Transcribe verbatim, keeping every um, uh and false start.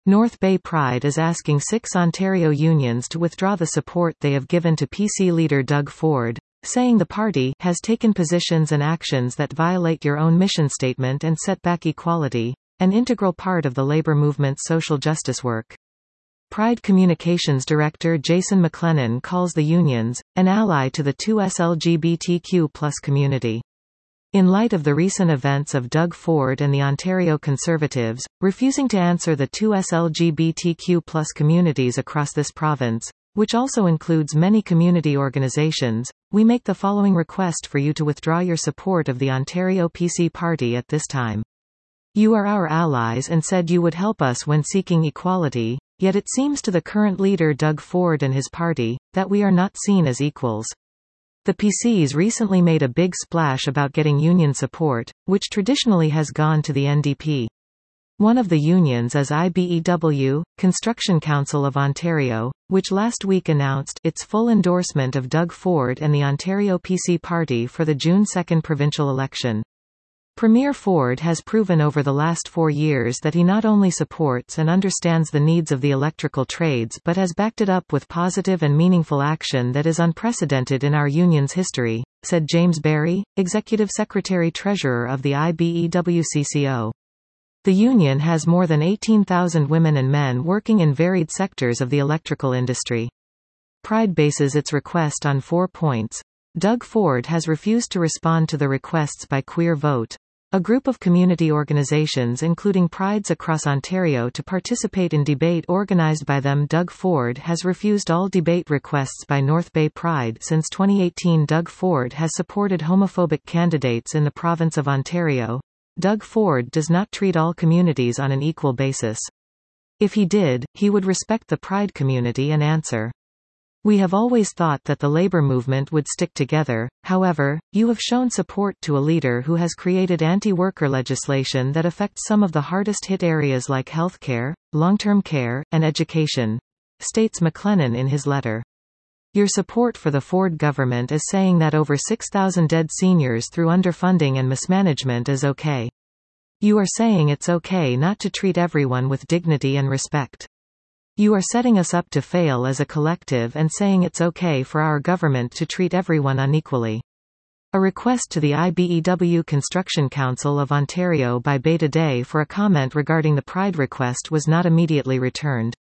North Bay Pride is asking six Ontario unions to withdraw the support they have given to P C leader Doug Ford, saying the party has taken positions and actions that violate your own mission statement and set back equality, an integral part of the labor movement's social justice work. Pride Communications Director Jason McLennan calls the unions an ally to the two S L G B T Q plus community. In light of the recent events of Doug Ford and the Ontario Conservatives, refusing to answer the two S L G B T Q plus communities across this province, which also includes many community organizations, we make the following request for you to withdraw your support of the Ontario P C Party at this time. You are our allies and said you would help us when seeking equality, yet it seems to the current leader Doug Ford and his party, that we are not seen as equals. The P Cs recently made a big splash about getting union support, which traditionally has gone to the N D P. One of the unions is I B E W, Construction Council of Ontario, which last week announced its full endorsement of Doug Ford and the Ontario P C Party for the June second provincial election. Premier Ford has proven over the last four years that he not only supports and understands the needs of the electrical trades but has backed it up with positive and meaningful action that is unprecedented in our union's history, said James Barry, Executive Secretary-Treasurer of the I B E W C C O. The union has more than eighteen thousand women and men working in varied sectors of the electrical industry. Pride bases its request on four points. Doug Ford has refused to respond to the requests by Queer Vote, a group of community organizations including Prides across Ontario to participate in debate organized by them. Doug Ford has refused all debate requests by North Bay Pride. Since twenty eighteen, Doug Ford has supported homophobic candidates in the province of Ontario. Doug Ford does not treat all communities on an equal basis. If he did, he would respect the Pride community and answer. We have always thought that the labor movement would stick together, however, you have shown support to a leader who has created anti-worker legislation that affects some of the hardest-hit areas like healthcare, long-term care, and education, states McLennan in his letter. Your support for the Ford government is saying that over six thousand dead seniors through underfunding and mismanagement is okay. You are saying it's okay not to treat everyone with dignity and respect. You are setting us up to fail as a collective and saying it's okay for our government to treat everyone unequally. A request to the I B E W Construction Council of Ontario by Beta Day for a comment regarding the Pride request was not immediately returned.